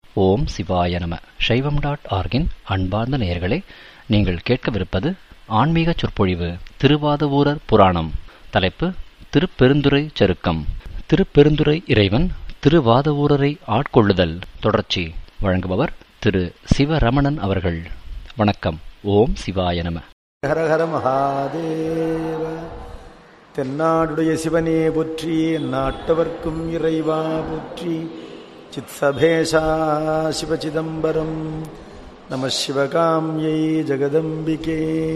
ஓம் சிவாய நம. சைவம்.org-இன் அன்பார்ந்த நேயர்களே, நீங்கள் கேட்கவிருப்பது ஆன்மீக சொற்பொழிவு திருவாதவூரர் புராணம். தலைப்பு திருப்பெருந்துறை சருக்கம். திருப்பெருந்துறை இறைவன் திருவாதவூரரை ஆட்கொள்ளுதல் தொடர்ச்சி. வழங்குபவர் திரு சிவரமணன் அவர்கள். வணக்கம். ஓம் சிவாய நம. ஹரஹர மகாதேவ. தென்னாடுடைய சிவனே போற்றி, நாட்டவர்க்கும் இறைவா போற்றி. சித்சபேஷா சிவசிதம்பரம் நம சிவகாம்யை ஜெகதம்பிகே.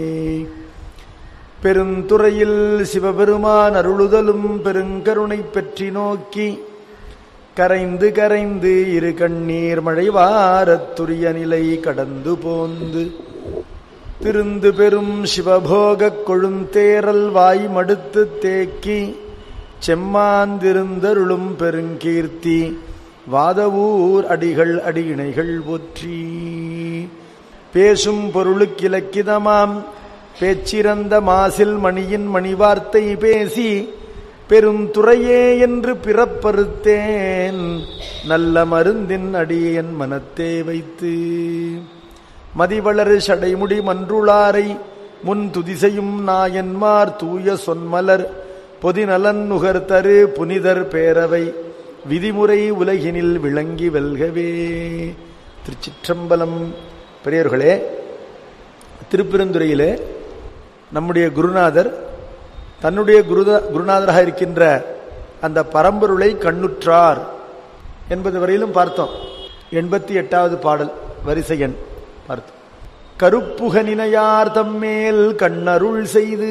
பெருந்துறையில் சிவபெருமான் அருளுதலும் பெருங்கருணை பெற்றி நோக்கி கரைந்து கரைந்து இரு கண்ணீர் மழைவாரத்துரிய நிலை கடந்து போந்து திருந்து பெரும் சிவபோகக் கொழுந்தேரல் வாய் மடுத்து தேக்கி செம்மாந்திருந்தருளும் பெருங்கீர்த்தி வாதவூர் அடிகள் அடியிணைகள் போற்றி. பேசும் பொருளுக்கிலக்கிதமாம் பேச்சிறந்த மாசில் மணியின் மணிவார்த்தை பேசி பெருந்துறையே என்று பிறப்பறுத்தேன் நல்ல மருந்தின் அடியேன் மனத்தே வைத்து. மதிவளர் சடைமுடி மன்றுளாரை முன் துதிசையும் நாயன்மார் தூய சொன்மலர் பொதிநலன் நுகர்தரு புனிதர் பேரவை விதிமுறை உலகினில் விளங்கி வெல்கவே. திருச்சிற்றம்பலம். பெரியவர்களே, திருப்பெருந்துறையிலே நம்முடைய குருநாதர் தன்னுடைய குருநாதராக இருக்கின்ற அந்த பரம்பொருளை கண்ணுற்றார் என்பது வரையிலும் பார்த்தோம். 88வது பாடல் வரிசை எண் பார்த்தோம். கருப்புகனினையார் தம்மேல் கண்ணருள் செய்து.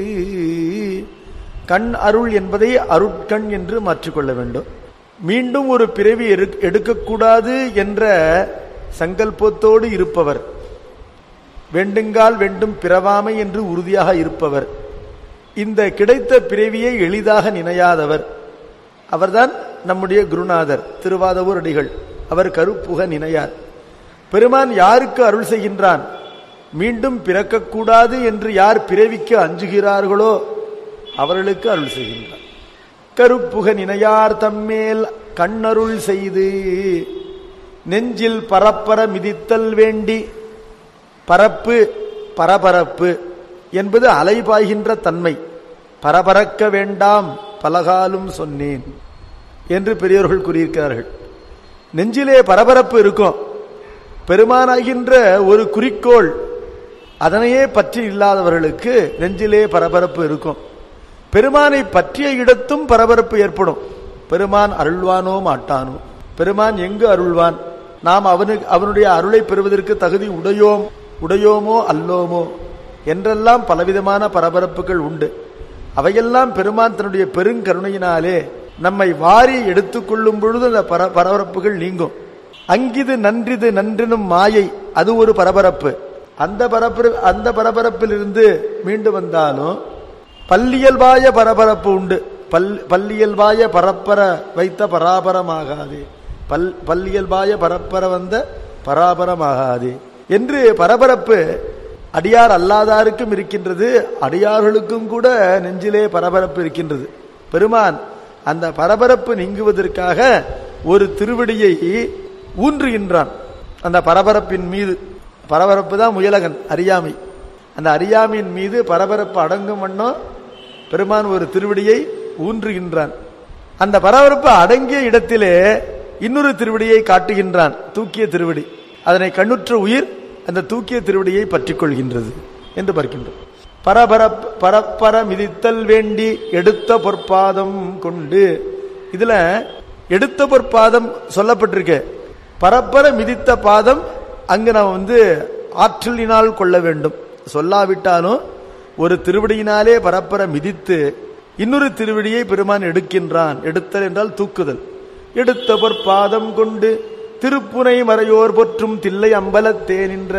கண் அருள் என்பதை அருட்கண் என்று மாற்றிக்கொள்ள வேண்டும். மீண்டும் ஒரு பிறவி எடுக்கக்கூடாது என்ற சங்கல்பத்தோடு இருப்பவர், வேண்டுங்கால் வேண்டும் பிறவாமை என்று உறுதியாக இருப்பவர், இந்த கிடைத்த பிறவியை எளிதாக நினையாதவர், அவர்தான் நம்முடைய குருநாதர் திருவாதவூர் அடிகள். அவர் கருப்புக நினையார். பெருமான் யாருக்கு அருள் செய்கின்றான்? மீண்டும் பிறக்கக்கூடாது என்று யார் பிறவிக்கு அஞ்சுகிறார்களோ அவர்களுக்கு அருள் செய்கின்றான். கருப்புக நினையார் தம்மேல் கண்ணருள் செய்து. நெஞ்சில் பரப்பர மிதித்தல் வேண்டி. பரப்பு பரபரப்பு என்பது அலைபாய்கின்ற தன்மை. பரபரக்க வேண்டாம் பலகாலும் சொன்னேன் என்று பெரியோர்கள் கூறியிருக்கிறார்கள். நெஞ்சிலே பரபரப்பு இருக்கும். பெருமானாகின்ற ஒரு குறிக்கோள், அதனையே பற்றி இல்லாதவர்களுக்கு நெஞ்சிலே பரபரப்பு இருக்கும். பெருமானை பற்றிய இடத்தும் பரபரப்பு ஏற்படும். பெருமான் அருள்வானோ மாட்டானோ, பெருமான் எங்கு அருள்வான், நாம் அவனுடைய அருளை பெறுவதற்கு தகுதி உடையோமோ அல்லோமோ என்றெல்லாம் பலவிதமான பரபரப்புகள் உண்டு. அவையெல்லாம் பெருமான் தன்னுடைய பெருங்கருணையினாலே நம்மை வாரி எடுத்துக்கொள்ளும் பொழுது அந்த பரபரப்புகள் நீங்கும். அங்கிது நன்றிது நன்றினும் மாயை, அது ஒரு பரபரப்பு. அந்த பரபரப்பில் இருந்து மீண்டு வந்தாலும் பல்லியல்வாய பரபரப்பு உண்டு. பல்லியல்வாய பரப்பர வைத்த பராபரமாகாதே, பல்லியல்வாய பரப்பர வந்த பராபரமாகாதே என்று பரபரப்பு அடியார் அல்லாதாருக்கும் இருக்கின்றது, அடியார்களுக்கும் கூட நெஞ்சிலே பரபரப்பு இருக்கின்றது. பெருமான் அந்த பரபரப்பு நீங்குவதற்காக ஒரு திருவடியை ஊன்றுகின்றான் அந்த பரபரப்பின் மீது. பரபரப்பு தான் முயலகன், அறியாமை. அந்த அறியாமையின் மீது பரபரப்பு அடங்கும் வண்ணம் பெருமான் ஒரு திருவடியை ஊன்றுகின்றான். அந்த பரபரப்பு அடங்கிய இடத்திலே இன்னொரு திருவடியை காட்டுகின்றான், தூக்கிய திருவடி. அதனை கண்ணுற்ற உயிர் அந்த தூக்கிய திருவடியை பற்றிக் கொள்கின்றது என்று பார்க்கின்றோம். பரப்பர மிதித்தல் வேண்டி எடுத்த பொற்பாதம் கொண்டு. இதுல எடுத்த பொற்பாதம் சொல்லப்பட்டிருக்கு. பரப்பர மிதித்த பாதம் அங்கு நாம் ஆற்றலினால் கொள்ள வேண்டும். சொல்லாவிட்டாலும் ஒரு திருவடியினாலே பரப்பர மிதித்து இன்னொரு திருவடியை பெருமான் எடுக்கின்றான். எடுத்தல் என்றால் தூக்குதல். எடுத்த பொற்பாதம் கொண்டு திருப்புனை மறையோர் போற்றும் தில்லை அம்பலத்தே நின்ற.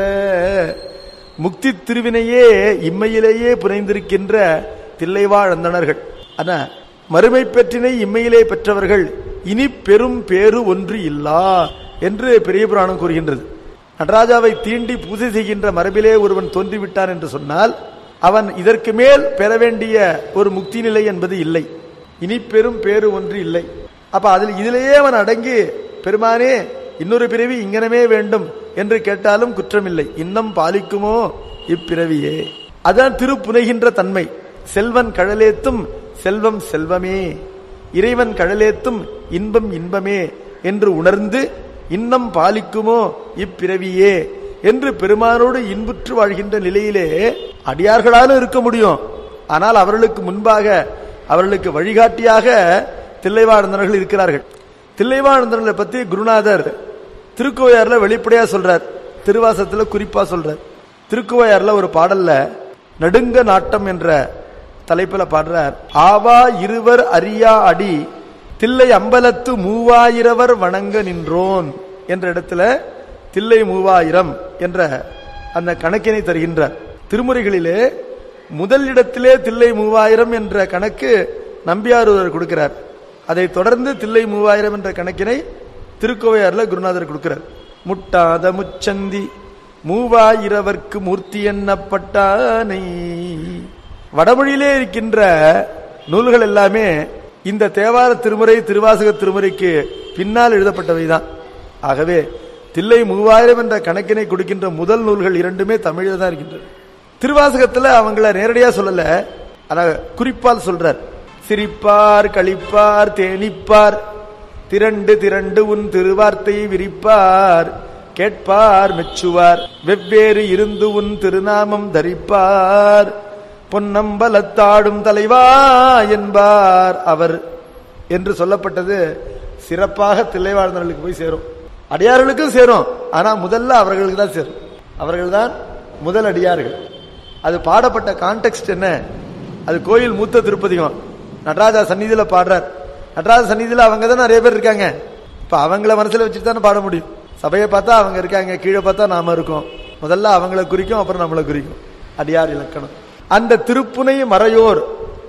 முக்தி திருவினையே இம்மையிலேயே புனைந்திருக்கின்ற தில்லைவாழ் அந்தணர்கள். ஆனா மறுமை பெற்றினை இம்மையிலே பெற்றவர்கள் இனி பெரும் பேறு ஒன்று இல்லா என்று பெரிய புராணம் கூறுகின்றது. நடராஜாவை தீண்டி பூஜை செய்கின்ற மரபிலே ஒருவன் தோன்றிவிட்டான் என்று சொன்னால் அவன் இதற்கு மேல் பெற வேண்டிய ஒரு முக்தி நிலை என்பது இல்லை, இனி பெரும் பேறு ஒன்று இல்லை. அப்ப இதிலேயே அவன் அடங்கி பெருமானே இன்னொரு பிறவி இங்கனமே வேண்டும் என்று கேட்டாலும் குற்றமில்லை. இன்னம் பாலிக்குமோ இப்பிறவியே. அதான் திருப்புனைகின்ற தன்மை. செல்வன் கழலேத்தும் செல்வம் செல்வமே, இறைவன் கழலேத்தும் இன்பம் இன்பமே என்று உணர்ந்து இன்னம் பாலிக்குமோ இப்பிறவியே என்று பெருமானோடு இன்புற்று வாழ்கின்ற நிலையிலே அடியார்களாலும் இருக்க முடியும். ஆனால் அவர்களுக்கு முன்பாக, அவர்களுக்கு வழிகாட்டியாக தில்லைவாழ்ந்தவர்கள் இருக்கிறார்கள். தில்லைவாழ்ந்தவர்களை பத்தி குருநாதர் திருக்கோயாறுல வெளிப்படையா சொல்றார், திருவாசத்துல குறிப்பா சொல்றார். திருக்கோயாறுல ஒரு பாடல்ல நடுங்க நாட்டம் என்ற தலைப்புல பாடுறார். ஆவா இருவர் அறியா அடி தில்லை அம்பலத்து 3000 வணங்க நின்றோன் என்ற இடத்துல தில்லை 3000 என்ற அந்த கணக்கினை தருகின்றார். திருமுறைகளிலே முதல் இடத்திலே தில்லை 3000 என்ற கணக்கு நம்பியார் கொடுக்கிறார். அதை தொடர்ந்து தில்லை 3000 என்ற கணக்கினை திருக்கோவையாறுல குருநாதர் கொடுக்கிறார். முட்டாத முச்சந்தி 3000 மூர்த்தி எண்ணப்பட்டானை. வடமொழியிலே இருக்கின்ற நூல்கள் எல்லாமே இந்த தேவார திருமுறை, திருவாசக திருமுறைக்கு பின்னால் எழுதப்பட்டவைதான். ஆகவே தில்லை 3000 என்ற கணக்கினை கொடுக்கின்ற முதல் நூல்கள் இரண்டுமே தமிழில் தான் இருக்கின்றன. திருவாசகத்துல அவங்கள நேரடியா சொல்லல, ஆனா குறிப்பால் சொல்றார். சிரிப்பார் களிப்பார் தேனிப்பார் திரண்டு திரண்டு உன் திருவார்த்தை விரிப்பார் கேட்பார் மெச்சுவார் வெவ்வேறு இருந்து உன் திருநாமம் தரிப்பார் பொன்னம்பலத்தாடும் தலைவா என்பார் அவர் என்று சொல்லப்பட்டது சிறப்பாக தில்லைவாழ்ந்தவர்களுக்கு போய் சேரும், அடியார்களுக்கும் சேரும். ஆனா முதல்ல அவர்களுக்கு தான் சேரும். அவர்கள் தான் முதல் அடியார்கள். அது பாடப்பட்ட கான்டெக்ஸ்ட் என்ன? அது கோயில் மூத்த திருப்பதிகம். நடராஜா சந்நிதியில பாடுறார். நடராஜ சந்நிதியில அவங்க தான் நிறைய பேர் இருக்காங்க. இப்ப அவங்கள மனசுல வச்சுட்டு தானே பாட முடியும். சபையை பார்த்தா அவங்க இருக்காங்க, கீழே பார்த்தா நாம இருக்கோம். முதல்ல அவங்கள குறிக்கும், அப்புறம் நம்மளை குறிக்கும். அடியார் இலக்கணம். அந்த திருப்புனை மறையோர்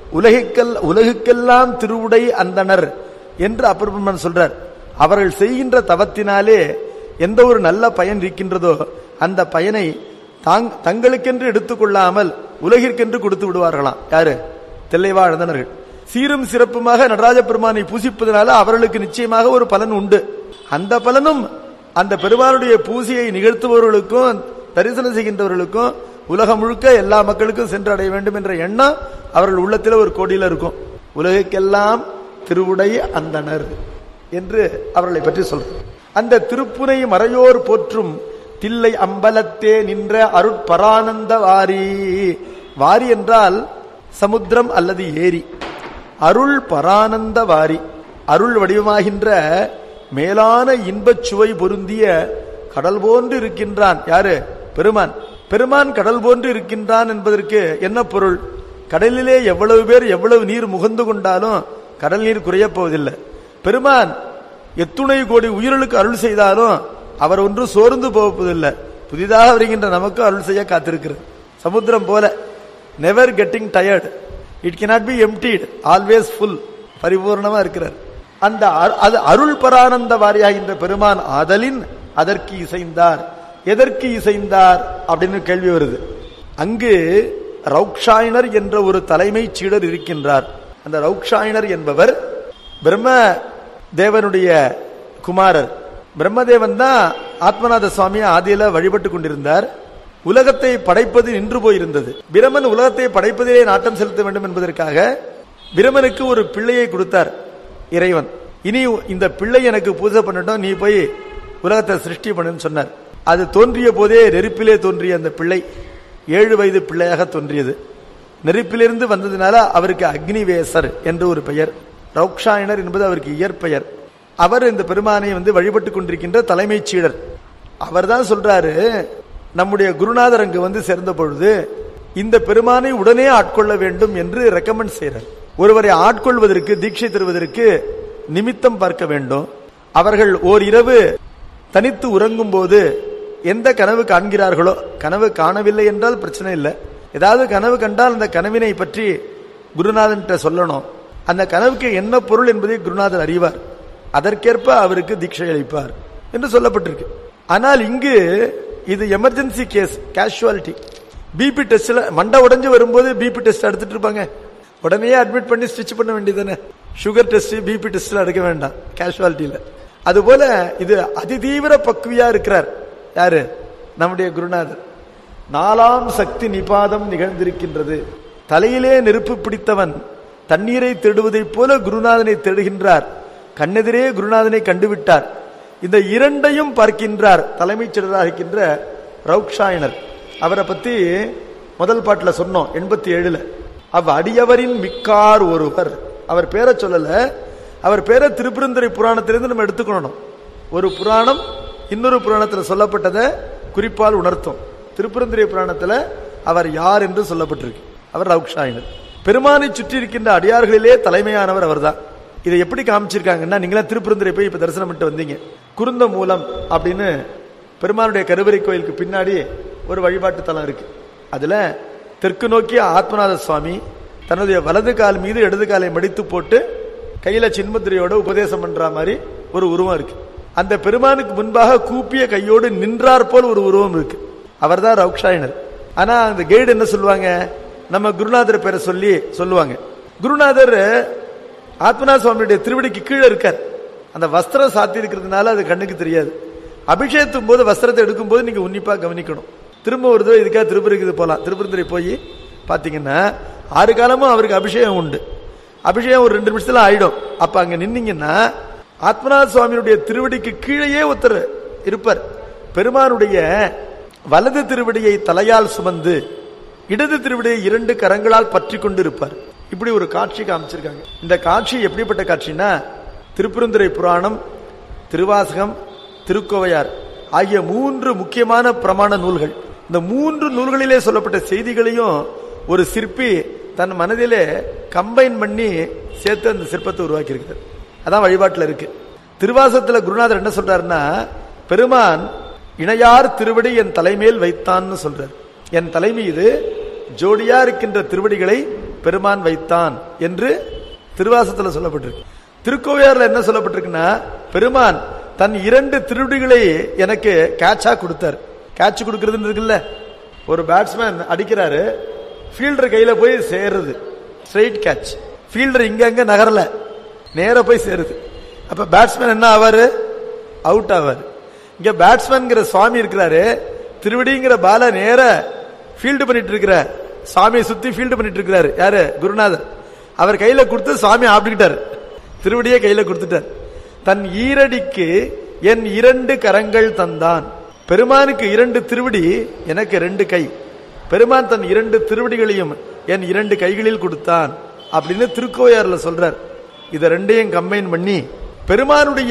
உலகுக்கெல்லாம் திருவுடை அந்தனர் என்று அப்பர் சொல்றார். அவர்கள் செய்கின்ற தவத்தினாலே எந்த ஒரு நல்ல பயன் இருக்கின்றதோ அந்த பயனை தங்களுக்கென்று எடுத்துக்கொள்ளாமல் உலகிற்கென்று கொடுத்து விடுவார்களாம். யாரு? தில்லைவாழ்ந்தனர்கள். சீரும் சிறப்புமாக நடராஜ பெருமானை பூசிப்பதனால அவர்களுக்கு நிச்சயமாக ஒரு பலன் உண்டு. அந்த பலனும் அந்த பெருமானுடைய பூசையை நிகழ்த்துபவர்களுக்கும் தரிசனம் செய்கின்றவர்களுக்கும் உலகம் முழுக்க எல்லா மக்களுக்கும் சென்று அடைய வேண்டும் என்ற எண்ணம் அவர்கள் உள்ளத்தில் ஒரு கோடியில் இருக்கும். உலகுக்கெல்லாம் திருவுடை அந்தனர் என்று அவர்களை பற்றி சொல்றார். அந்த திருப்புனை மறையோர் போற்றும் தில்லை அம்பலத்தே நின்ற அருட்பரானந்த வாரி. வாரி என்றால் சமுத்திரம் அல்லது ஏரி. அருள் பரானந்த வாரி, அருள் வடிவமாகின்ற மேலான இன்பச் சுவை பொருந்திய கடல் போன்று இருக்கின்றான். யாரு? பெருமான். பெருமான் கடல் போன்று இருக்கின்றான் என்பதற்கு என்ன பொருள்? கடலிலே எவ்வளவு பேர் எவ்வளவு நீர் முகந்து கொண்டாலும் கடல் நீர் குறையப் போவதில்லை. பெருமான் எத்துணை கோடி உயிர்களுக்கு அருள் செய்தாலும் அவர் ஒன்று சோர்ந்து போவதில்லை. புதிதாக வருகின்ற நமக்கு அருள் செய்ய காத்திருக்கிறது. சமுத்திரம் போல, never getting tired, it cannot be emptied, always full, பரிபூர்ணமா இருக்கிறார். அந்த அருள் பரானந்த வாரியாகின்ற பெருமான் ஆதலின் அதற்கு இசைந்தார். எதற்கு இசைந்தார் அப்படின்னு கேள்வி வருது. அங்கு ரௌக்ஷாயனர் என்ற ஒரு தலைமை சீடர் இருக்கின்றார். அந்த ரௌக்ஷாயனர் என்பவர் பிரம்ம தேவனுடைய குமாரர். பிரம்மதேவன் தான் ஆத்மநாத சுவாமியை ஆதியில வழிபட்டு கொண்டிருந்தார். உலகத்தை படைப்பது நின்று போயிருந்தது. பிரமன் உலகத்தை படைப்பதிலே நாட்டம் செலுத்த வேண்டும் என்பதற்காக பிரமனுக்கு ஒரு பிள்ளையை கொடுத்தார் இறைவன். இனி இந்த பிள்ளை எனக்கு பூஜை பண்ணட்டும், நீ போய் உலகத்தை சிருஷ்டி பண்ணுன்னு சொன்னார். அது தோன்றிய போதே நெருப்பிலே தோன்றிய அந்த பிள்ளை 7 வயது பிள்ளையாக தோன்றியது. நெருப்பிலிருந்து வந்ததுனால அவருக்கு அக்னிவேசர் என்று ஒரு பெயர். ரௌக்ஷாயனர் என்பது அவருக்கு இயற்பெயர். அவர் இந்த பெருமானை வழிபட்டு கொண்டிருக்கின்ற தலைமை சீடர். அவர் தான் சொல்றாரு, நம்முடைய குருநாதர் அங்கு சேர்ந்த பொழுது இந்த பெருமானை உடனே ஆட்கொள்ள வேண்டும் என்று ரெக்கமெண்ட் செய்யறார். ஒருவரை ஆட்கொள்வதற்கு, தீட்சை தருவதற்கு நிமித்தம் பார்க்க வேண்டும். அவர்கள் ஓர் இரவு தனித்து உறங்கும் போது எந்த கனவு காண்கிறார்களோ, கனவு காணவில்லை என்றால் பிரச்சனை இல்லை, ஏதாவது கனவு கண்டால் அந்த கனவினை பற்றி குருநாதன் சொல்லணும். அந்த கனவுக்கு என்ன பொருள் என்பதை குருநாதர் அறிவார். அதற்கேற்ப அவருக்கு தீட்சை அளிப்பார் என்று சொல்லப்பட்டிருக்கு. ஆனால் இங்கு இது எமர்ஜென்சி கேஸ், கேஷுவாலிட்டி. பிபி டெஸ்ட்ல மண்டை உடைஞ்சு வரும்போது பிபி டெஸ்ட் எடுத்துட்டு இருப்பாங்க, உடனே அட்மிட் பண்ணி ஸ்டிச் பண்ண வேண்டியதானே. சுகர் டெஸ்ட், பிபி டெஸ்ட்ல எடுக்க வேண்டாம் கேஷுவாலிட்டியில. அதுபோல இது அதிதீவிர பக்குவியா இருக்கிறார். யாரு? நம்முடைய குருநாதர். 4ஆம் சக்தி நிபாதம் நிகழ்ந்திருக்கின்றது. தலையிலே நெருப்பு பிடித்தவன் தண்ணீரை தேடுவதைப் போல குருநாதனை தேடுகின்றார். கண்ணெதிரே குருநாதனை கண்டுவிட்டார். இந்த இரண்டையும் பார்க்கின்றார் தலைமைச் செயலராக இருக்கின்ற ரவுக்ஷாயனர். அவரை பத்தி முதல் பாட்டில் சொன்னோம் 87. அடியவரின் மிக்கார் ஒருவர். அவர் பேரை சொல்லல, அவர் பேரை திருப்பெருந்துறை புராணத்திலிருந்து நம்ம எடுத்துக்கணும். ஒரு புராணம் இன்னொரு புராணத்தில் சொல்லப்பட்டதை குறிப்பால் உணர்த்தும். திருப்பெருந்துறை புராணத்தில் அவர் யார் என்று சொல்லப்பட்டிருக்கு. அவர் ரவுக்ஷாயனர். பெருமானை சுற்றி இருக்கின்ற அடியார்களிலே தலைமையானவர் அவர்தான். இதை எப்படி காமிச்சிருக்காங்கன்னா, நீங்களா திருப்பெருந்துறை போய் இப்ப தரிசனம் பண்ணிட்டு வந்தீங்க. குருந்த மூலம் அப்படின்னு பெருமானுடைய கருவறை கோயிலுக்கு பின்னாடி ஒரு வழிபாட்டு தலம் இருக்கு. அதுல தெற்கு நோக்கிய ஆத்மநாத சுவாமி தன்னுடைய வலது கால் மீது இடது காலை மடித்து போட்டு கையில சின்முத்திரையோட உபதேசம் பண்ற மாதிரி ஒரு உருவம் இருக்கு. அந்த பெருமானுக்கு முன்பாக கூப்பிய கையோடு நின்றார் போல் ஒரு உருவம் இருக்கு. அவர் தான் ரவுக்ஷாயனர். ஆனா அந்த கைடு என்ன சொல்லுவாங்க, நம்ம குருநாதர் பேரை சொல்லி சொல்லுவாங்க. குருநாதர் ஆத்மநாத சுவாமியுடைய திருவடிக்கு கீழே இருக்கார். அந்த வஸ்திரம் சாத்தி இருக்கிறதுனால அது கண்ணுக்கு தெரியாது. அபிஷேகத்தும் போது வஸ்திரத்தை எடுக்கும் போது நீங்க உன்னிப்பா கவனிக்கணும். திரும்ப ஒரு தடவை இதுக்காக திருப்பதிக்கு போலாம். திருப்பதிரை போய் பாத்தீங்கன்னா 6 காலமும் அவருக்கு அபிஷேகம் உண்டு. அபிஷேகம் ஒரு 2 நிமிஷத்துல ஆயிடும். அப்ப அங்க நின்னீங்கன்னா ஆத்மநாத சுவாமியுடைய திருவடிக்கு கீழேயே ஒருத்தர் இருப்பார். பெருமானுடைய வலது திருவடியை தலையால் சுமந்து இடது திருவடியை 2 கரங்களால் பற்றி கொண்டு இருப்பார். இப்படி ஒரு காட்சி காமிச்சிருக்காங்க. இந்த காட்சி எப்படிப்பட்ட காட்சினா, திருப்பெருந்துறை புராணம், திருவாசகம், திருக்கோவையார் ஆகிய 3 முக்கியமான பிரமாண நூல்கள். இந்த 3 நூல்களிலே சொல்லப்பட்ட செய்திகளையும் ஒரு சிற்பி தன் மனதிலே கம்பைன் பண்ணி சேர்த்து அந்த சிற்பத்தை உருவாக்கி இருக்கிறார். அதான் வழிபாட்டில் இருக்கு. திருவாசகத்துல குருநாதர் என்ன சொல்றாருன்னா, பெருமான் இணையார் திருவடி என் தலைமேல் வைத்தான்னு சொல்றார். என் தலை மீது ஜோடியா இருக்கின்ற திருவடிகளை பெருமான் வைத்தான் என்று திருவாசகத்துல சொல்லப்பட்டிருக்கு. திருக்கோவையார்ல என்ன சொல்லப்பட்டிருக்குன்னா, பெருமான் தன் 2 திருவடிகளை எனக்கு கேட்சா கொடுத்தார். கேட்ச் கொடுக்கறது இருக்குல்ல, ஒரு பேட்ஸ்மேன் அடிக்கிறாரு, ஃபீல்டர் கையில போய் சேருது, ஸ்ட்ரைட் கேட்ச். ஃபீல்டர் இங்க அங்க நகரல, நேர போய் சேருது. அப்ப பேட்ஸ்மேன் என்ன ஆவாரு? அவுட் ஆவாரு. இங்க பேட்ஸ்மேன் சுவாமி இருக்கிறாரு, திருவடிங்கிற பால நேர ஃபீல்டு பண்ணிட்டு இருக்கிற சுவாமியை சுத்தி ஃபீல்டு பண்ணிட்டு இருக்கிறாரு. யாரு? குருநாதர். அவர் கையில கொடுத்து சுவாமி ஆப்பிட்டார், திருவடியை கையில கொடுத்துட்டார். தன் ஈரடிக்கு என் 2 கரங்கள் தந்தான். பெருமானுக்கு 2 திருவடி, எனக்கு 2 கை. பெருமான் தன் 2 திருவடிகளையும் என் 2 கைகளில் கொடுத்தான் அப்படின்னு திருக்கோவையார்ல சொல்றார். இத 2ஐயும் கம்பைன் பண்ணி பெருமானுடைய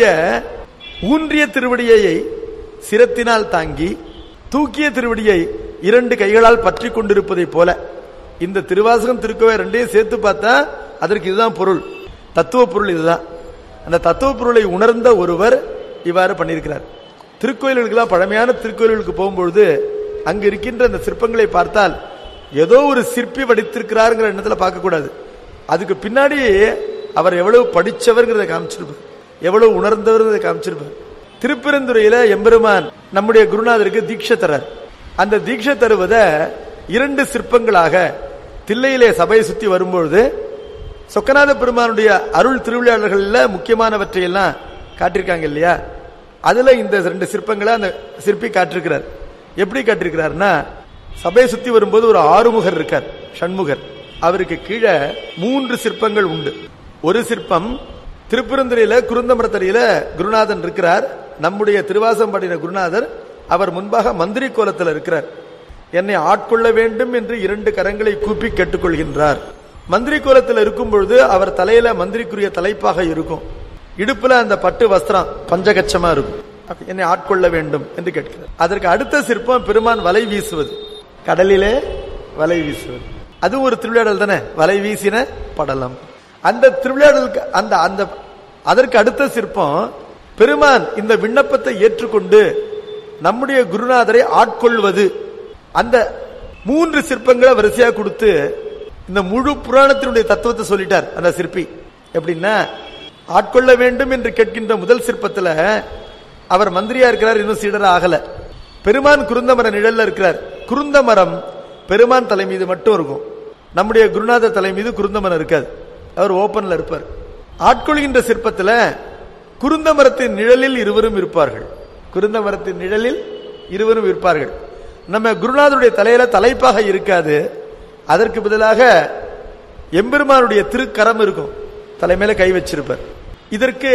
ஊன்றிய திருவடியை சிரத்தினால் தாங்கி தூக்கிய திருவடியை 2 கைகளால் பற்றி கொண்டிருப்பதை போல இந்த திருவாசகம் திருக்கோவை 2ஐயும் சேர்த்து பார்த்தா அதற்கு இதுதான் பொருள், தத்துவ பொருள் இதுதான். அந்த தத்துவ பொருளை உணர்ந்த ஒருவர் இவ்வாறு பண்ணியிருக்கிறார். திருக்கோயில்களுக்கெல்லாம் பழமையான திருக்கோயில்களுக்கு போகும்பொழுது அங்கு இருக்கின்ற அந்த சிற்பங்களை பார்த்தால் ஏதோ ஒரு சிற்பி வடித்திருக்கிறாருங்கிற எண்ணத்துல பார்க்க கூடாது. அதுக்கு பின்னாடி அவர் எவ்வளவு படிச்சவர்ங்கிறத காமிச்சிருப்பார், எவ்வளவு உணர்ந்தவர் காமிச்சிருப்பார். திருப்பெருந்துறையில எம்பெருமான் நம்முடைய குருநாதருக்கு தீட்சை தரார். அந்த தீட்சை தருவத 2 சிற்பங்களாக தில்லையிலே சபையை சுத்தி வரும்பொழுது சொக்கநாத பெருமானுடைய அருள் திருவிளையாடல்கள்ல முக்கியமானவற்றை எல்லாம் காட்டிருக்காங்க இல்லையா, அதுல இந்த 2 சிற்பங்களை அந்த சிற்பி காட்டிருக்கிறார். எப்படி காட்டிருக்கிறார்னா, சபையை சுத்தி வரும்போது ஒரு ஆறுமுகர் இருக்கார், ஷண்முகர். அவருக்கு கீழே 3 சிற்பங்கள் உண்டு. ஒரு சிற்பம் திருப்பெருந்துறையில குருந்தமரத்தடியில குருநாதன் இருக்கிறார். நம்முடைய திருவாசம் பாடின குருநாதர் அவர் முன்பாக மந்திரி கோலத்தில் இருக்கிறார். என்னை ஆட்கொள்ள வேண்டும் என்று 2 கரங்களை கூப்பி கேட்டுக்கொள்கின்றார். மந்திரி கோலத்தில் இருக்கும் பொழுது அவர் தலையில மந்திரிக்குரிய தலைப்பாக இருக்கும், இடுப்புல அந்த பட்டு வஸ்திரம் பஞ்சகச்சமா இருக்கும். என்னை ஆட்கொள்ள வேண்டும் என்று கேட்கிறார். அதற்கு அடுத்த சிற்பம் பெருமான் வலை வீசுவது, கடலிலே வலை வீசுவது. அது ஒரு திருவிளையாடல் தானே, வலை வீசின படலம். அந்த திருவிளையாடலுக்கு அந்த அதற்கு அடுத்த சிற்பம் பெருமான் இந்த விண்ணப்பத்தை ஏற்றுக்கொண்டு நம்முடைய குருநாதரை ஆட்கொள்வது. அந்த 3 சிற்பங்களை வரிசையா கொடுத்து இந்த முழு புராணத்தினுடைய தத்துவத்தை சொல்லிட்டார் அந்த சிற்பி. எப்படின்னா, ஆட்கொள்ள வேண்டும் என்று கேட்கின்ற முதல் சிற்பத்துல அவர் மந்திரியா இருக்கிறார், இன்னும் சீடரா ஆகல. பெருமான் குருந்தமர நிழல்ல இருக்கிறார். குருந்தமரம் பெருமான் தலை மீது மட்டும் இருக்கும், நம்முடைய குருநாதர் தலை மீது குருந்தமரம் இருக்காது, அவர் ஓபன்ல இருப்பார். ஆட்கொள்கின்ற சிற்பத்துல குருந்த மரத்தின் நிழலில் இருவரும் இருப்பார்கள். குருந்த மரத்தின் நிழலில் இருவரும் இருப்பார்கள். நம்ம குருநாதருடைய தலையில தலைப்பாக இருக்காது, அதற்கு பதிலாக எம்பெருமானுடைய திருக்கரம் இருக்கும், தலைமையில கை வச்சிருப்பார். இதற்கு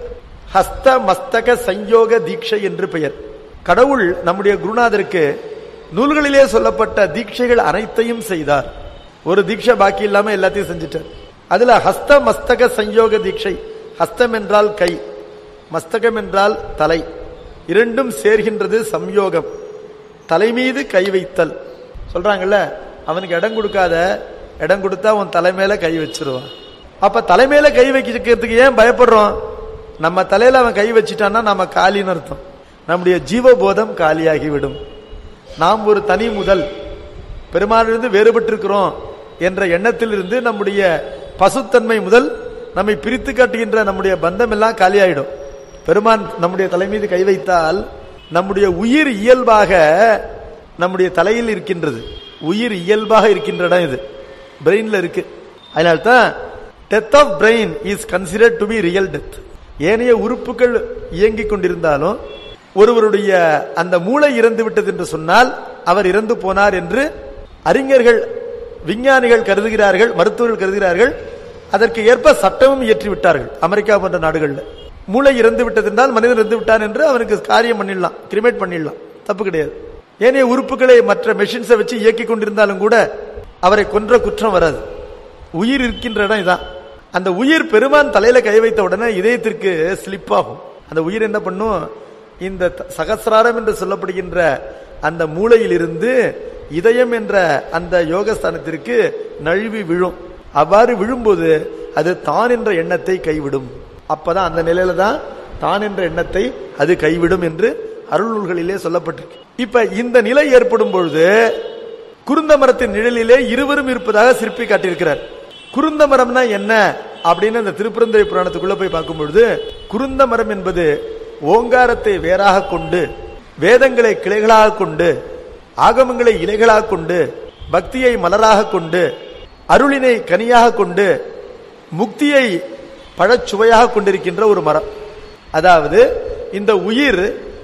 ஹஸ்த மஸ்தக சஞ்யோக தீட்சை என்று பெயர். கடவுள் நம்முடைய குருநாதருக்கு நூல்களிலே சொல்லப்பட்ட தீட்சைகள் அனைத்தையும் செய்தார். ஒரு தீட்சை பாக்கி இல்லாம எல்லாத்தையும் செஞ்சிட்டார். அதுல ஹஸ்த மஸ்தக சஞ்யோக தீட்சை, ஹஸ்தம் என்றால் கை, மஸ்தகம் என்றால் தலை, இரண்டும் சேர்கின்றது சம்யோகம், தலை மீது கை வைத்தல். சொல்றாங்கல்ல, அவனுக்கு இடம் கொடுக்காத, இடம் கொடுத்தா உன் தலைமையில கை வச்சிருவான். அப்ப தலைமையில கை வைக்கிறதுக்கு ஏன் பயப்படுறோம்? நம்ம தலையில அவன் கை வச்சிட்டான்னா நம்ம காலின்னு அர்த்தம், நம்முடைய ஜீவபோதம் காலியாகிவிடும். நாம் ஒரு தனி முதல் பெருமானிலிருந்து வேறுபட்டிருக்கிறோம் என்ற எண்ணத்தில் இருந்து நம்முடைய பசுத்தன்மை முதல் நம்மை பிரித்து காட்டுகின்ற நம்முடைய பந்தம் எல்லாம் காலியாயிடும். பெருமான் நம்முடைய தலை மீது கை வைத்தால் நம்முடைய உயிர் இயல்பாக நம்முடைய தலையில் இருக்கின்றது. உயிர் இயல்பாக இருக்கின்ற இடம் இது பிரெயின்ல இருக்கு. அதனால்தான் death of brain is considered to be real death. ஏனைய உறுப்புகள் இயங்கிக் கொண்டிருந்தாலும் ஒருவருடைய அந்த மூளை இறந்து விட்டது என்று சொன்னால் அவர் இறந்து போனார் என்று அறிஞர்கள், விஞ்ஞானிகள் கருதுகிறார்கள், மருத்துவர்கள் கருதுகிறார்கள். அதற்கு ஏற்ப சட்டமும் இயற்றிவிட்டார்கள். அமெரிக்கா போன்ற நாடுகளில் மூளை இறந்து விட்டது என்றால் மனிதன் இறந்து விட்டான் என்று அவனுக்கு காரியம் பண்ணிடலாம், கிரிமேட் பண்ணிடலாம், தப்பு கிடையாது. ஏனைய உறுப்புகளை மற்ற மெஷின்ஸை வச்சு இயக்கிக் கொண்டிருந்தாலும் கூட அவரை கொன்ற குற்றம் வராது. உயிர் இருக்கின்ற இடம் இதான். அந்த உயிர் பெருமான் தலையில கை வைத்த உடனே இதயத்திற்கு ஸ்லிப் ஆகும். அந்த உயிர் என்ன பண்ணும்? இந்த சகசிராரம் என்று சொல்லப்படுகின்ற அந்த மூளையில் இருந்து இதயம் என்ற அந்த யோகஸ்தானத்திற்கு நழுவி விழும். அவ்வாறு விழும்போது அது தான் என்ற எண்ணத்தை கைவிடும். அப்பதான் அந்த நிலையில தான் தான் என்ற எண்ணத்தை அது கைவிடும் என்று அருள் நூல்களிலே சொல்லப்பட்டிருக்கு. இப்ப இந்த நிலை ஏற்படும் பொழுது குருந்த மரத்தின் நிழலிலே இருவரும் இருப்பதாக சிற்பி காட்டியிருக்கிறார். குருந்த மரம்னா என்ன அப்படின்னு அந்த திருப்பெருந்துறை புராணத்துக்குள்ள போய் பார்க்கும் பொழுது, குருந்த மரம் என்பது ஓங்காரத்தை வேறாக கொண்டு, வேதங்களை கிளைகளாக கொண்டு, ஆகமங்களை இலைகளாக கொண்டு, பக்தியை மலராக கொண்டு, அருளினை கனியாக கொண்டு, முக்தியை பழச்சுவையாக கொண்டிருக்கின்ற ஒரு மரம். அதாவது இந்த உயிர்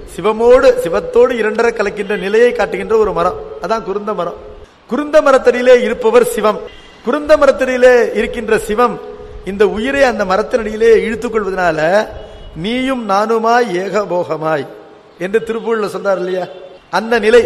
சிவத்தோடு இரண்டரை கலக்கின்ற நிலையை காட்டுகின்ற ஒரு மரம். அதான் குருந்த மரம். குருந்த மரத்தடியிலே இருப்பவர் சிவம். குருந்த மரத்தடியிலே இருக்கின்ற சிவம் இந்த உயிரை அந்த மரத்தினடியிலே இழுத்துக் கொள்வதனால நீயும் நானுமாய் ஏகபோகமாய் என்று திருப்புகழ்ல சொல்றார் இல்லையா? அந்த நிலை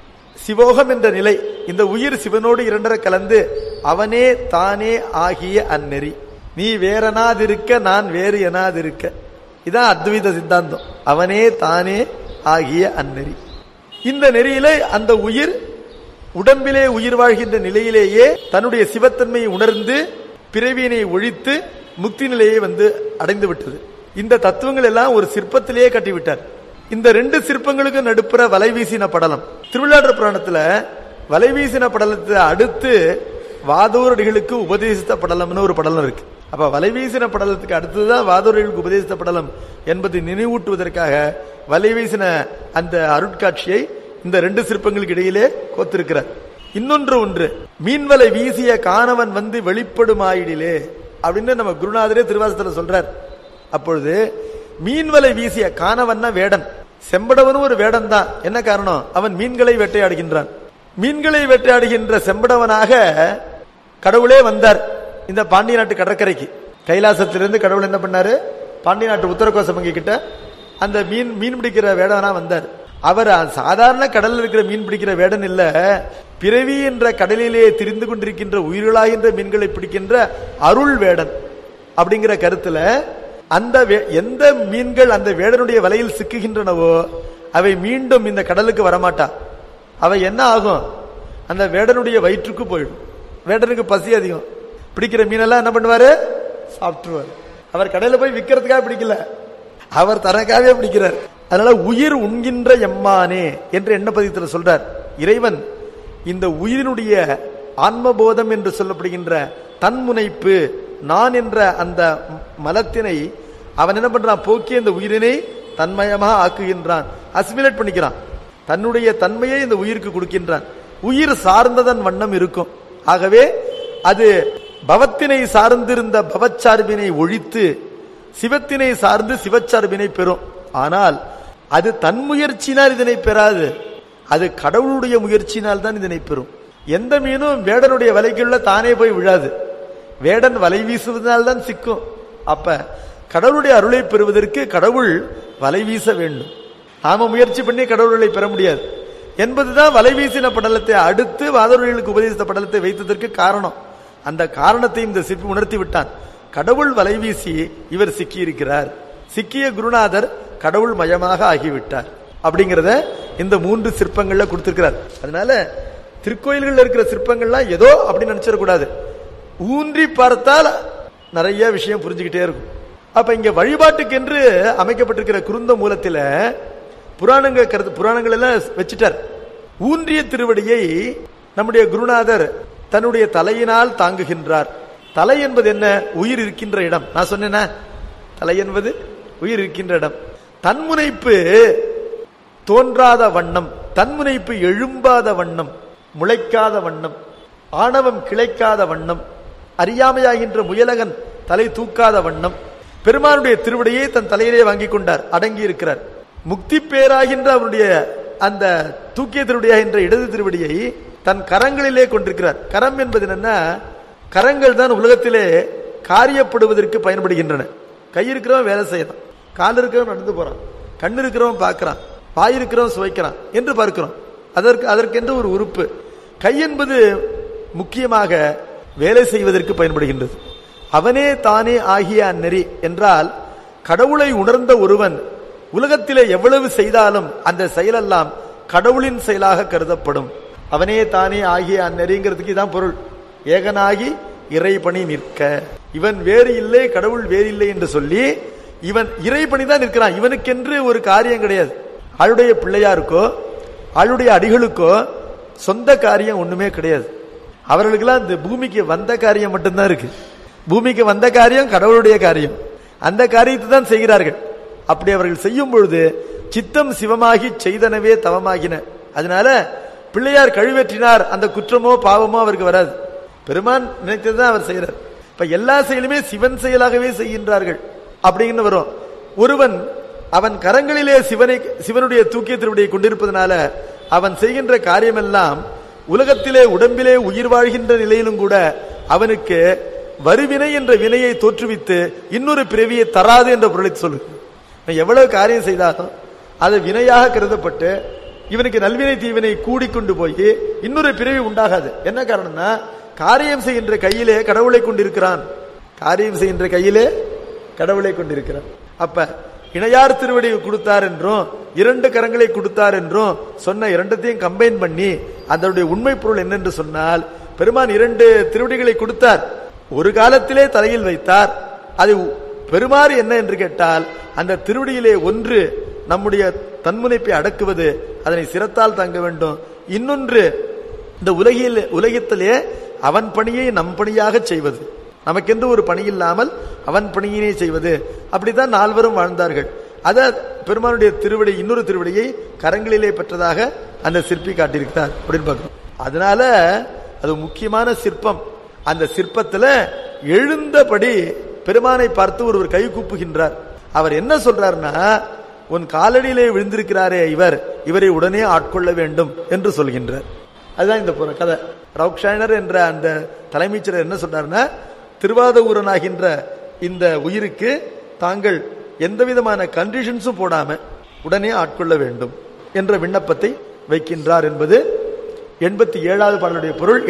சிவோகம் என்ற நிலை. இந்த உயிர் சிவனோடு இரண்டரை கலந்து அவனே தானே ஆகிய அந்நெறி. நீ வேறனாதிருக்க நான் வேறு எனாதிருக்க. இதான் அத்வைத சித்தாந்தம். அவனே தானே ஆகிய அந்நெறி. இந்த நெறியிலே அந்த உயிர் உடம்பிலே உயிர் வாழ்கின்ற நிலையிலேயே தன்னுடைய சிவத்தன்மையை உணர்ந்து பிறவியினை ஒழித்து முக்தி நிலையை வந்து அடைந்து விட்டது. இந்த தத்துவங்கள் எல்லாம் ஒரு சிற்பத்திலேயே கட்டிவிட்டார். இந்த ரெண்டு சிற்பங்களுக்கு நடுப்புற வலைவீசின படலம். திருவிளையாடற் புராணத்துல வலைவீசின படலத்தை அடுத்து வாதூரடிகளுக்கு உபதேசித்த படலம்னு ஒரு படலம் இருக்கு. அப்ப வலைவீசின படலத்துக்கு அடுத்ததுதான் வாதூரடிகளுக்கு உபதேசித்த படலம் என்பதை நினைவூட்டுவதற்காக வலைவீசின அந்த அருட்காட்சியை இந்த ரெண்டு சிற்பங்களுக்கு இடையிலே கோத்திருக்கிறார். ஒன்று மீன்வலை வீசிய காணவன் வந்து வெளிப்படுமாயிடிலே அப்படின்னு நம்ம குருநாதரே திருவாசகத்துல சொல்றார். அப்பொழுது மீன்வலை வீசிய காணவன்னா வேடன், செம்படவனும் ஒரு வேடன் தான். என்ன காரணம்? அவன் மீன்களை வேட்டையாடுகின்றான். மீன்களை வேட்டையாடுகின்ற செம்படவனாக கடவுளே வந்தார் இந்த பாண்டிய நாட்டு கடற்கரைக்கு. கைலாசத்திலிருந்து கடவுள் என்ன பண்ணாரு? பாண்டிய நாட்டு உத்தரகோசமங்கி கிட்ட அந்த மீன் பிடிக்கிற வேடனா வந்தார். அவர் சாதாரண கடலில் இருக்கிற மீன் பிடிக்கிற வேடன் இல்ல, பிறவி என்ற கடலிலே திரிந்து கொண்டிருக்கின்ற உயிர்களாகின்ற மீன்களை பிடிக்கின்ற அருள் வேடன். அப்படிங்கிற கருத்துல அந்த எந்த மீன்கள் அந்த வேடனுடைய வலையில் சிக்குகின்றனவோ அவை மீண்டும் இந்த கடலுக்கு வரமாட்டா. அவை என்ன ஆகும்? அந்த வேடனுடைய வயிற்றுக்கு போயிடும். வேடனுக்கு பசி அதிகம். பிடிக்கிற மீனெல்லாம் என்ன பண்ணுவாரு? சாப்பிட்டுருவார். அவர் கடையில போய் விற்கிறதுக்காக பிடிக்கல, அவர் தனக்காகவே பிடிக்கிறார். அதனால உயிர் உண்கின்ற எம்மானே என்று என்ன பதியத்தில் சொல்றார் இறைவன். இந்த உயிரினுடைய ஆன்மபோதம் என்று சொல்லப்படுகின்ற தன்முனைப்பு, நான் என்ற அந்த மலத்தினை அவன் என்ன பண்றான்? போக்கி அந்த உயிரினை தன்மயமாக ஆக்குகின்றான், அசிமிலேட் பண்ணிக்கிறான். தன்னுடைய தன்மையை இந்த உயிருக்கு கொடுக்கின்றான். உயிர் சார்ந்ததன் வண்ணம் இருக்கும். ஆகவே அது பவத்தினை சார்ந்திருந்த பவச்சார்பினை ஒழித்து சிவத்தினை சார்ந்து சிவச்சார்பினை பெறும். ஆனால் அது தன் முயற்சினால் இதனை பெறாது, அது கடவுளுடைய முயற்சினால் தான் இதனை பெறும். எந்த மீனும் வேடனுடைய வலைக்குள்ள தானே போய் விழாது, வேடன் வலை வீசுவதனால்தான் சிக்கும். அப்ப கடவுளுடைய அருளை பெறுவதற்கு கடவுள் வலை வீச வேண்டும். நாம முயற்சி பண்ணி கடவுளை பெற முடியாது என்பதுதான் வலை வீசின படலத்தை அடுத்து வாதவர்களுக்கு உபதேசித்த படலத்தை வைத்ததற்கு காரணம். அந்த காரணத்தை இந்த சிற்பி உணர்த்தி விட்டான். கடவுள் வலை வீசி இவர் சிக்கி இருக்கிறார், சிக்கிய குருநாதர் கடவுள் மயமாக ஆகிவிட்டார் அப்படிங்கறத இந்த 3 சிற்பங்கள்ல கொடுத்திருக்கிறார். அதனால திருக்கோயில்கள் இருக்கிற சிற்பங்கள்லாம் ஏதோ அப்படின்னு நினைச்சிடக்கூடாது, ஊன்றி பார்த்தால் நிறைய விஷயம் புரிஞ்சுக்கிட்டே இருக்கும். அப்ப இங்க வழிபாட்டுக்கு என்று அமைக்கப்பட்டிருக்கிற குருந்த மூலத்தில புராணங்கள் எல்லாம் வச்சுட்டார். ஊன்றிய திருவடியை நம்முடைய குருநாதர் தன்னுடைய தலையினால் தாங்குகின்றார். தலை என்பது என்ன? உயிர் இருக்கின்ற இடம். நான் சொன்னேன்னா தலை என்பது உயிர் இருக்கின்ற இடம். தன்முனைப்பு தோன்றாத வண்ணம், தன்முனைப்பு எழும்பாத வண்ணம், முளைக்காத வண்ணம், ஆணவம் கிளைக்காத வண்ணம், அறியாமையாகின்ற முயலகன் தலை தூக்காத வண்ணம் பெருமானுடைய திருவடியை தன் தலையிலே வாங்கி கொண்டார், அடங்கி இருக்கிறார். முக்தி பேராகின்ற அவருடைய அந்த தூக்கிய திருவடியாகின்ற இடது திருவடியை தன் கரங்களிலே கொண்டிருக்கிறார். கரம் என்பது என்னன்னா, கரங்கள் தான் உலகத்திலே காரியப்படுவதற்கு பயன்படுகின்றன. கை இருக்கிறவன் வேலை செய்யறான், கால் இருக்கிறவன் நடந்து போறான், கண் இருக்கிறவன் பார்க்கிறான், வாய் இருக்கிறவன் சுவைக்கிறான் என்று பார்க்கிறோம். அதற்கென்று ஒரு உறுப்பு. கை என்பது முக்கியமாக வேலை செய்வதற்கு பயன்படுகின்றது. அவனே தானே ஆகிய அந்நெறி என்றால், கடவுளை உணர்ந்த ஒருவன் உலகத்திலே எவ்வளவு செய்தாலும் அந்த செயலெல்லாம் கடவுளின் செயலாக கருதப்படும். அவனே தானே ஆகிய அந்நெறிங்கிறதுக்கு இதான் பொருள். ஏகனாகி இறைபணி நிற்க, இவன் வேறு இல்லை கடவுள் வேறு இல்லை என்று சொல்லி இவன் இறைபணி தான் நிற்கிறான். இவனுக்கென்று ஒரு காரியம் கிடையாது. ஆளுடைய பிள்ளையாருக்கோ ஆளுடைய அடிகளுக்கோ சொந்த காரியம் ஒண்ணுமே கிடையாது. அவர்களுக்கெல்லாம் இந்த பூமிக்கு வந்த காரியம் மட்டும்தான் இருக்கு. பூமிக்கு வந்த காரியம் கடவுளுடைய காரியம், அந்த காரியத்தை தான் செய்கிறார்கள். அப்படி அவர்கள் செய்யும் பொழுது சித்தம் சிவமாகி செய்தனவே தவமாகின. அதனால பிள்ளையார் கழுவேற்றினார், அந்த குற்றமோ பாவமோ அவருக்கு வராது. பெருமான் நினைத்ததுதான் அவர் செய்கிறார். இப்ப எல்லா செயலுமே சிவன் செயலாகவே செய்கின்றார்கள் அப்படின்னு வரும். ஒருவன் அவன் கரங்களிலே சிவனுடைய தூக்கிய திருவடியை கொண்டிருப்பதனால அவன் செய்கின்ற காரியமெல்லாம் உலகத்திலே உடம்பிலே உயிர் வாழ்கின்ற நிலையிலும் கூட அவனுக்கு வருவினை என்ற வினையை தோற்றுவித்து இன்னொரு பிறவியை தராது என்ற பொருளை சொல்லு. எவ்வளவு காரியம் செய்தாலும் அது வினையாக கருதப்பட்டு இவனுக்கு நல்வினை தீவினை கூடிக்கொண்டு போய் இன்னொரு பிறவி உண்டாகாது. என்ன காரணம்னா, காரியம் செய்கின்ற கையிலே கடவுளை கொண்டிருக்கிறான், காரியம் செய்கின்ற கையிலே கடவுளை கொண்டிருக்கிறான். அப்ப இணையார் திருவடி கொடுத்தார் என்றும் 2 கரங்களை கொடுத்தார் என்றும் சொன்ன இரண்டத்தையும் கம்பைன் பண்ணி அதனுடைய உண்மை பொருள் என்னென்று சொன்னால், பெருமான் 2 திருவடிகளை கொடுத்தார், ஒரு காலத்திலே தலையில் வைத்தார். அது பெருமாறு என்ன என்று கேட்டால், அந்த திருவடியிலே ஒன்று நம்முடைய தன்முனைப்பை அடக்குவது, அதனை சிரத்தால் தாங்க வேண்டும். இன்னொன்று இந்த உலகத்திலே அவன் பணியை நம் பணியாக செய்வது, நமக்கென்று ஒரு பணி இல்லாமல் அவன் பணியினை செய்வது. அப்படித்தான் 4 வாழ்ந்தார்கள். அத பெருமானுடைய திருவடி இன்னொரு திருவடியை கரங்களிலே பெற்றதாக அந்த சிற்பி காட்டியிருக்கிறார் அப்படின்னு பார்க்கணும். அதனால அது முக்கியமான சிற்பம். அந்த சிற்பத்துல எழுந்தபடி பெருமானை பார்த்து ஒருவர் கை கூப்புகின்றார். அவர் என்ன சொல்றாருன்னா, உன் காலடியிலே விழுந்திருக்கிறாரே இவரை உடனே ஆட்கொள்ள வேண்டும் என்று சொல்கின்றார். அதுதான் இந்த கதை. ரவுக்ஷாயனர் என்ற அந்த தலைமைச்சர் என்ன சொல்றாருன்னா, திருவாதவூரனாகின்ற இந்த உயிருக்கு தாங்கள் எந்த விதமான கண்டிஷன்ஸும் போடாம உடனே ஆட்கொள்ள வேண்டும் என்ற விண்ணப்பத்தை வைக்கின்றார் என்பது 87வது பாடலுடைய பொருள்.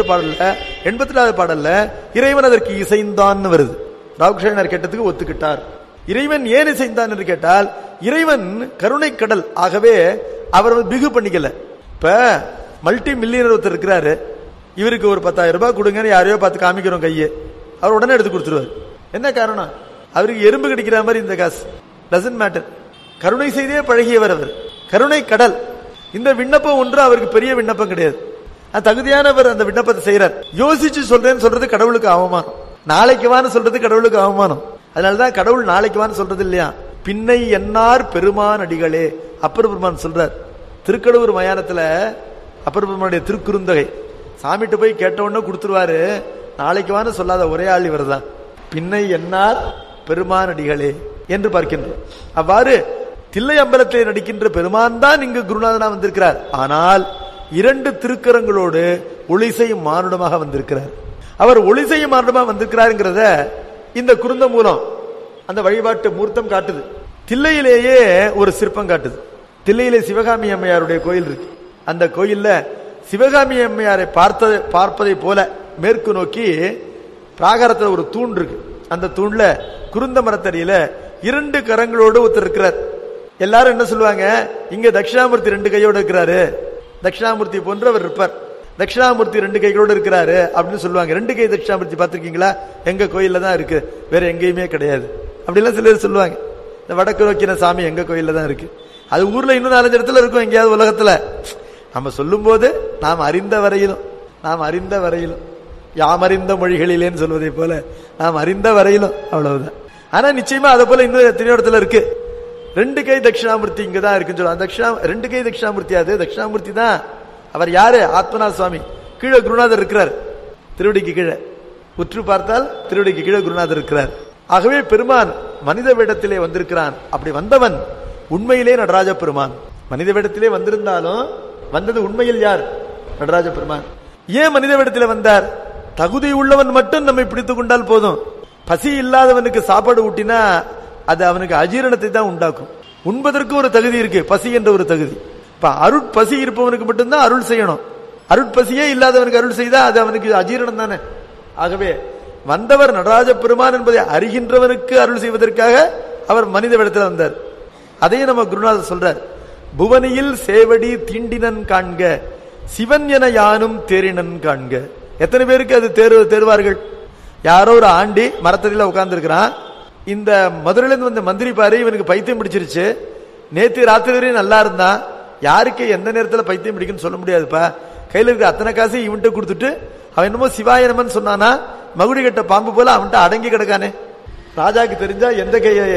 88வது பாடல்ல இறைவன் அதற்கு இசைந்தான் வருது. ராவுக்ஷாயனர் கேட்டதுக்கு ஒத்துக்கிட்டார். இறைவன் ஏன் இசைந்தான் என்று கேட்டால், இறைவன் கருணை கடல், ஆகவே அவர் பிகு பண்ணிக்கல. இப்ப மல்டி மில்லியனர் ஒருத்தர் இருக்கிறாரு, இவருக்கு ஒரு 10,000 ரூபாய் கொடுங்கன்னு யாரையோ பார்த்து காமிக்கிறோம் கையை, அவர் உடனே எடுத்து கொடுத்துருவார். என்ன காரணம்? அவருக்கு எறும்பு கிடைக்கிற மாதிரி இந்த காசு டசன்ட் மேட்டர். கருணை செய்தே பழகியவர் அவர், கருணை கடல். இந்த விண்ணப்பம் ஒன்று அவருக்கு பெரிய விண்ணப்பம் கிடையாது. தகுதியானவர் அந்த விண்ணப்பத்தை செய்யறார். யோசிச்சு சொல்றேன்னு சொல்றது கடவுளுக்கு அவமானம், நாளைக்கு வான்னு சொல்றது கடவுளுக்கு அவமானம். அதனாலதான் கடவுள் நாளைக்கு வான்னு சொல்றது இல்லையா. பின்னை என்னார் பெருமான் அடிகளே அப்பர் பெருமான் சொல்றார். திருக்கடவுர் மயானத்துல அப்பர் பெருமானுடைய திருக்குறுந்தகை, சாமிட்டு போய் கேட்ட உடனே கொடுத்துருவாரு, நாளைக்கு வான்னு சொல்லாத ஒரே ஆள் இவர் தான். பின்னை என்னார் பெருமானடிகளே என்று பார்க்கின்றோம். அவ்வாறு தில்லை அம்பலத்திலே நடிக்கின்ற பெருமான் தான் இங்கு குருநாதனா வந்திருக்கிறார். ஆனால் 2 திருக்கரங்களோடு ஒளிசை மானுடமாக வந்திருக்கிறார். அவர் ஒளிசை மானுடமாக வந்திருக்கிறாருங்கிறத இந்த குருந்த மூலம் அந்த வழிபாட்டு மூர்த்தம் காட்டுது. தில்லையிலேயே ஒரு சிற்பம் காட்டுது. தில்லையிலே சிவகாமி அம்மையாருடைய கோயில் இருக்கு. அந்த கோயில்ல சிவகாமி அம்மையாரை பார்ப்பதை போல மேற்கு நோக்கி பிராகாரத்தில் ஒரு தூண் இருக்கு. அந்த தூண்ல குருந்த மரத்தடியில 2 கரங்களோடு ஒருத்தர் இருக்கிறார். எல்லாரும் என்ன சொல்லுவாங்க, இங்க தட்சிணாமூர்த்தி 2 கையோடு இருக்கிறாரு, தட்சிணாமூர்த்தி போன்று அவர் இருப்பார், தட்சிணாமூர்த்தி 2 கைகளோடு இருக்கிறாரு அப்படின்னு சொல்லுவாங்க. 2 கை தட்சிணாமூர்த்தி பார்த்திருக்கீங்களா? எங்க கோயில்ல தான் இருக்கு, வேற எங்கேயுமே கிடையாது அப்படிலாம் சிலர் சொல்லுவாங்க. இந்த வடக்கு நோக்கின சாமி எங்க கோயில்ல தான் இருக்கு. அது ஊர்ல இன்னும் 4-5 இடத்துல இருக்கும் எங்கேயாவது உலகத்துல. நம்ம சொல்லும் போது நாம் அறிந்த வரையிலும் யாம் அறிந்த மொழிகளிலேன்னு சொல்வதை போல நாம் அறிந்த வரையிலும் அவ்வளவுதான். ஆனா நிச்சயமா அதை போல இன்னும் எத்தனையோ இடத்துல இருக்கு. 2 கை தட்சிணாமூர்த்தி இங்கதான் இருக்குன்னு சொல்லுவாங்க. 2 கை தட்சிணாமூர்த்தி, அது தட்சிணாமூர்த்தி தான். அவர் யாரு? ஆத்மநாத சுவாமி. கீழே குருநாதர் இருக்கிறார், திருவடிக்கு கீழே உற்று பார்த்தால் திருவடிக்கு கீழே குருநாதர் இருக்கிறார். ஆகவே பெருமான் மனித வேடத்திலே வந்திருக்கிறான். அப்படி வந்தவன் உண்மையிலே நடராஜ பெருமான். மனித வேடத்திலே வந்திருந்தாலும் வந்தது உண்மையில் யார்? நடராஜ பெருமான். ஏன் மனித வேடத்திலே வந்தார்? தகுதி உள்ளவன் மட்டும் நம்மை பிடித்துக் கொண்டால் போதும். பசி இல்லாதவனுக்கு சாப்பாடு ஊட்டினா அது அவனுக்கு அஜீரணத்தை தான் உண்டாக்கும். உண்பதற்கு ஒரு தகுதி இருக்கு, பசி என்ற ஒரு தகுதி. இப்ப அருட்பசி இருப்பவனுக்கு மட்டும்தான் அருள் செய்யணும். அருட்பசியே இல்லாதவனுக்கு அருள் செய்தா அது அவனுக்கு அஜீரணம் தானே. ஆகவே வந்தவர் நடராஜ பெருமான் என்பதை அறிகின்றவனுக்கு அருள் செய்வதற்காக அவர் மனித வேடத்தில் வந்தார். அதையும் நம்ம குருநாதர் சொல்றார். புவனியில் சேவடி தீண்டினன் காண்க, சிவன் என யானும் தேரினன் காண்க. எத்தனை பேருக்கு அது தேர்வார்கள்? யாரோ ஒரு ஆண்டி மரத்தடியில உட்கார்ந்து இருக்கிறான். இந்த மதுரையில இருந்து வந்த மந்திரி பாரு, இவனுக்கு பைத்தியம் பிடிச்சிருச்சு. நேற்று ராத்திரி வரையும் நல்லா இருந்தான், யாருக்கு எந்த நேரத்தில் பைத்தியம் பிடிக்குன்னு சொல்ல முடியாதுப்பா. கையில இருக்க அத்தனை காசு இவன்ட்டு கொடுத்துட்டு அவன் என்னமோ சிவாயனமன் சொன்னானா, மகுடி கட்ட பாம்பு போல அவன்கிட்ட அடங்கி கிடக்கானே. ராஜாக்கு தெரிஞ்சா எந்த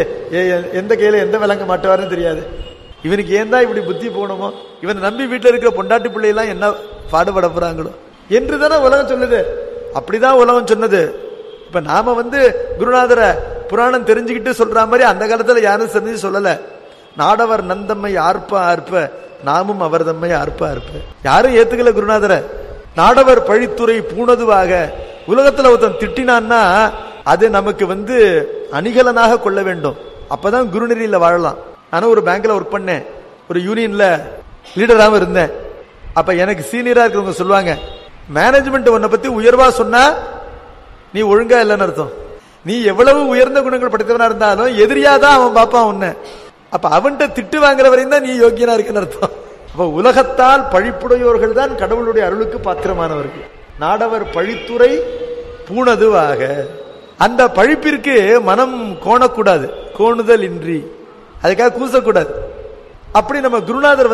கையில எந்த விளங்க மாட்டுவாருன்னு தெரியாது. இவனுக்கு ஏன் தான் இப்படி புத்தி போகணுமோ, இவனை நம்பி வீட்டில் இருக்கிற பொண்டாட்டி பிள்ளையெல்லாம் என்ன பாடுபட போறாங்களோ என்று தானே உலகம் சொல்லுது. அப்படிதான் உலகம் சொன்னது. இப்ப நாம குருநாதர புராணம் தெரிஞ்சுக்கிட்டு சொல்ற மாதிரி அந்த காலத்துல யாரும் தெரிஞ்சு சொல்லல. நாடவர் நந்தம்மை ஆர்ப்ப ஆர்ப்ப நாமும் அவர் தம்மை ஆர்ப்ப ஆர்ப்ப. யாரும் ஏத்துக்கல குருநாதர. நாடவர் பழித்துறை பூணதுவாக உலகத்துல ஒருத்தன் திட்டினான்னா அது நமக்கு அணிகலனாக கொள்ள வேண்டும். அப்பதான் குருநெறியில வாழலாம். ஆனா ஒரு பேங்க்ல ஒர்க் பண்ணேன், ஒரு யூனியன்ல லீடராகவும் இருந்தேன். அப்ப எனக்கு சீனியரா இருக்கிறவங்க சொல்லுவாங்க, மேனேஜ்மெண்ட் உன்னை பத்தி உயர்வா சொன்னா நீ ஒழுங்கா இல்லைன்னு அர்த்தம். நீ எவ்வளவு உயர்ந்த குணங்கள் படைத்தவனா இருந்தாலும் எதிரியாதான் அவன் பாப்பான் உன்னை. அப்ப அவன்கிட்ட திட்டு வாங்குற வரையும் தான் நீ யோக்கியனா இருக்குன்னு அர்த்தம். அப்ப உலகத்தால் பழிப்புடையோர்கள் தான் கடவுளுடைய அருளுக்கு பாத்திரமானவர்கள். நாடவர் பழித்துறை பூணதுவாக. அந்த பழிப்பிற்கு மனம் கோணக்கூடாது, கோணுதல் இன்றி, அதுக்காக கூசக்கூடாது. அப்படி நம்ம குருநாதர்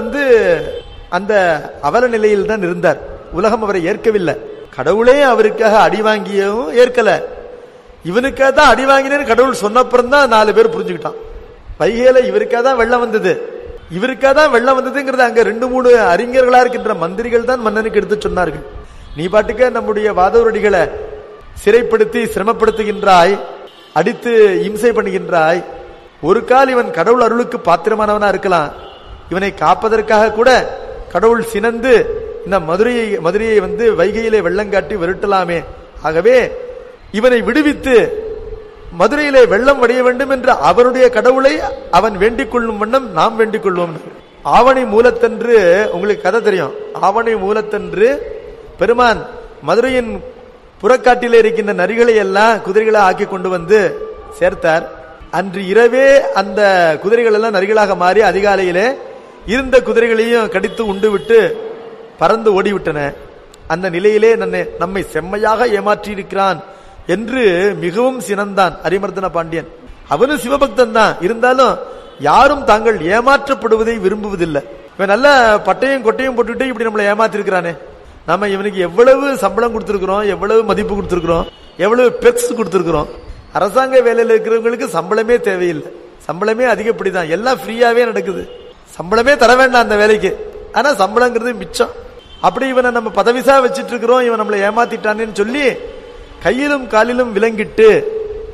அந்த அவல நிலையில் தான் இருந்தார். உலகம் அவரை ஏற்கவில்லை. கடவுளே அவருக்காக அடி வாங்கியும் ஏற்கல. இவனுக்காக தான் அடி வாங்கினேன்னு கடவுள் சொன்னப்புறம் தான் 4 பேர் புரிஞ்சுக்கிட்டான். வைகையில இவருக்காக தான் வெள்ளம் வந்தது, இவருக்காக தான் வெள்ளம் வந்ததுங்கிறது அங்க 2-3 அறிஞர்களா இருக்கின்ற மந்திரிகள் தான் மன்னனுக்கு எடுத்து சொன்னார்கள். நீ பாட்டுக்க நம்முடைய வாதவரடிகளை சிறைப்படுத்தி சிரமப்படுத்துகின்றாய், அடித்து இம்சை பண்ணுகின்றாய். ஒரு கால் இவன் கடவுள் அருளுக்கு பாத்திரமானவனா இருக்கலாம். இவனை காப்பதற்காக கூட கடவுள் சினந்து இந்த மதுரையை வைகையிலே வெள்ளங்காட்டி விரட்டலாமே. ஆகவே இவனை விடுவித்து மதுரையிலே வெள்ளம் வடைய வேண்டும் என்ற அவருடைய கடவுளை அவன் வேண்டிக் கொள்ளும் வண்ணம் நாம் வேண்டிக் கொள்வோம். ஆவணி மூலத்தன்று, உங்களுக்கு கதை தெரியும், ஆவணி மூலத்தன்று பெருமான் மதுரையின் புறக்காட்டிலே இருக்கின்ற நரிகளை எல்லாம் குதிரைகளை ஆக்கி கொண்டு சேர்த்தார். அன்று இரவே அந்த குதிரைகள் எல்லாம் நரிகளாக மாறி அதிகாலையிலே இருந்த குதிரைகளையும் கடித்து உண்டு விட்டு பறந்து ஓடிவிட்டன. அந்த நிலையிலே நம்மை செம்மையாக ஏமாற்றி இருக்கிறான் என்று மிகவும் சினந்தான் அரிமர்தன பாண்டியன். அவனும் சிவபக்தன் தான், இருந்தாலும் யாரும் தாங்கள் ஏமாற்றப்படுவதை விரும்புவதில்லை. இவன் நல்ல பட்டையும் கொட்டையும் போட்டுட்டு இப்படி நம்மளை ஏமாத்தி இருக்கிறானே, நம்ம இவனுக்கு எவ்வளவு சம்பளம் கொடுத்திருக்கிறோம், எவ்வளவு மதிப்பு கொடுத்திருக்கிறோம், எவ்வளவு பெக்ஸ் கொடுத்திருக்கிறோம். அரசாங்க வேலையில் இருக்கிறவங்களுக்கு சம்பளமே தேவையில்லை, சம்பளமே அதிகப்படிதான், எல்லாம் ஃப்ரீயாவே நடக்குது, சம்பளமே தர வேண்டாம் அந்த வேலைக்கு, ஆனா சம்பளங்கிறது மிச்சம். அப்படி இவனை நம்ம பதவிசா வச்சிட்டு இருக்கிறோம், இவன் நம்மளை ஏமாத்திட்டானேன்னு சொல்லி கையிலும் காலிலும் விலங்கிட்டு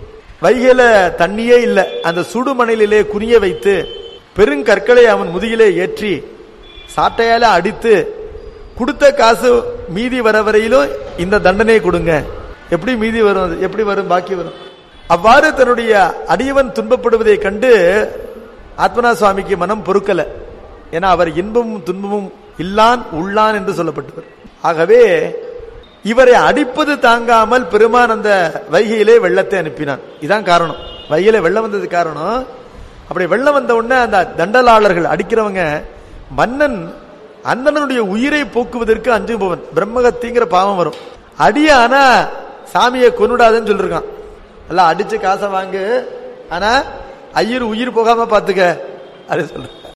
வைகையில தண்ணியே இல்ல, அந்த சுடுமணலிலே குனிய வைத்து பெருங்கற்களை அவன் முதுகிலே ஏற்றி சாட்டையால அடித்து கொடுத்த காசு மீதி வர வரையிலும் இந்த தண்டனை கொடுங்க. எப்படி மீதி வரும், எப்படி வரும், பாக்கி வரும். அவ்வாறு தன்னுடைய அடியவன் துன்பப்படுவதை கண்டு ஆத்மனா சுவாமிக்கு மனம் பொறுக்கல. ஏன்னா அவர் இன்பமும் துன்பமும் இல்லான் உள்ளான் என்று சொல்லப்பட்டவர். ஆகவே இவரை அடிப்பது தாங்காமல் பெருமான் அந்த வைகையிலே வெள்ளத்தை அனுப்பினான். இதான் காரணம், வைகையில வெள்ளம் வந்தது காரணம். அப்படி வெள்ளம் வந்த உடனே அந்த தண்டலாளர்கள் அடிக்கிறவங்க, மன்னன் அந்தனுடைய உயிரை போக்குவதற்கு அஞ்சுபவன், பிரம்மகத்திங்கிற பாவம் வரும். அடிய ஆனா சாமியை கொன்னுடாதுன்னு சொல்லிருக்கான். எல்லாம் அடிச்சு காசை வாங்கு, ஆனா ஐயர் உயிர் போகாம பாத்துக்க அது சொல்ற.